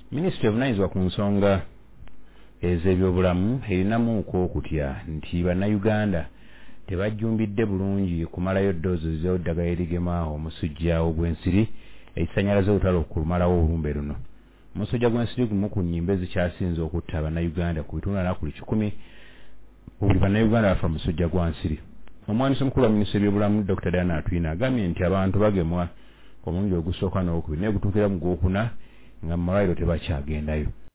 Minisitule evunaanyizibwa ku nsonga ez'ebyobulamu erinamu okutya nti bannayuganda tebajjumbidde bulungi kumalayo ddoozi z'eddagala erigema omusujja ogw'ensiri ekisanyalaza olutalo okumalawo olumbe luno. Omusujja gw'ensiri gumu ku nnyimba ezikyasinze okutta bannayuganda ku bitundu 110 buli bannayuganda bafa musujja gwa nsiri. Omwandiisi omukulu wa minisitule y'ebyobulamu Dr. Diana Atwina agambye nti abantu bagemwa omulundi ogusooka n'ogwokubiri naye gutuukira mu gwokuna nga mu malwaliro tebakyagendayo.